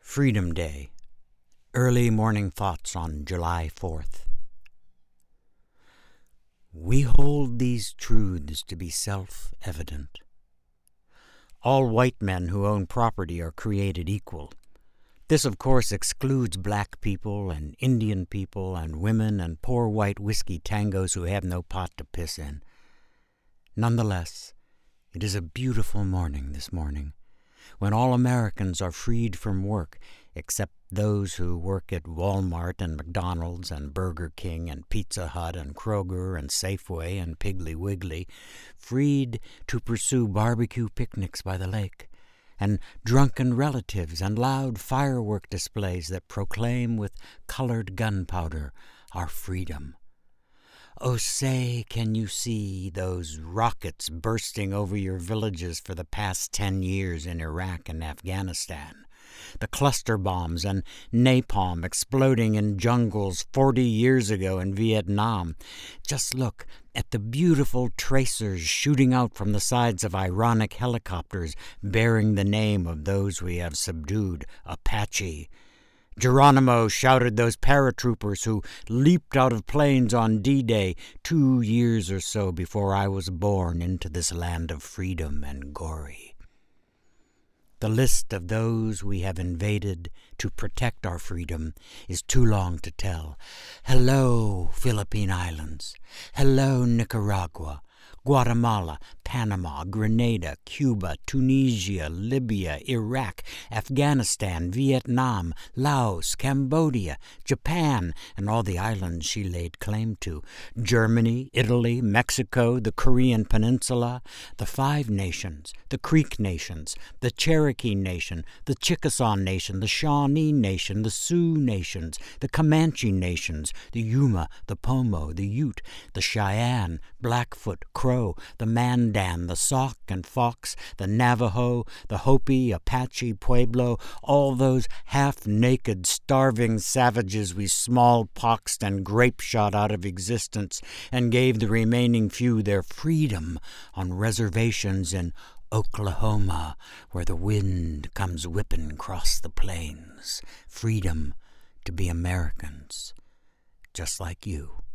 Freedom Day. Early morning thoughts on July 4th. We hold these truths to be self-evident. All white men who own property are created equal. This, of course, excludes black people and Indian people and women and poor white whiskey tangos who have no pot to piss in. Nonetheless, it is a beautiful morning this morning, when all Americans are freed from work, except those who work at Walmart and McDonald's and Burger King and Pizza Hut and Kroger and Safeway and Piggly Wiggly, freed to pursue barbecue picnics by the lake, and drunken relatives and loud firework displays that proclaim with colored gunpowder our freedom. Oh, say, can you see those rockets bursting over your villages for the past 10 years in Iraq and Afghanistan? The cluster bombs and napalm exploding in jungles 40 years ago in Vietnam. Just look at the beautiful tracers shooting out from the sides of ironic helicopters bearing the name of those we have subdued, Apache. Geronimo shouted those paratroopers who leaped out of planes on D-Day 2 years or so before I was born into this land of freedom and glory. The list of those we have invaded to protect our freedom is too long to tell. Hello, Philippine Islands. Hello, Nicaragua, Guatemala, Panama, Grenada, Cuba, Tunisia, Libya, Iraq, Afghanistan, Vietnam, Laos, Cambodia, Japan, and all the islands she laid claim to, Germany, Italy, Mexico, the Korean Peninsula, the Five Nations, the Creek Nations, the Cherokee Nation, the Chickasaw Nation, the Shawnee Nation, the Sioux Nations, the Comanche Nations, the Yuma, the Pomo, the Ute, the Cheyenne, Blackfoot, Crow, the Mandan, the Sauk and Fox, the Navajo, the Hopi, Apache, Pueblo, all those half-naked, starving savages we smallpoxed and grape-shot out of existence and gave the remaining few their freedom on reservations in Oklahoma, where the wind comes whipping across the plains. Freedom to be Americans, just like you.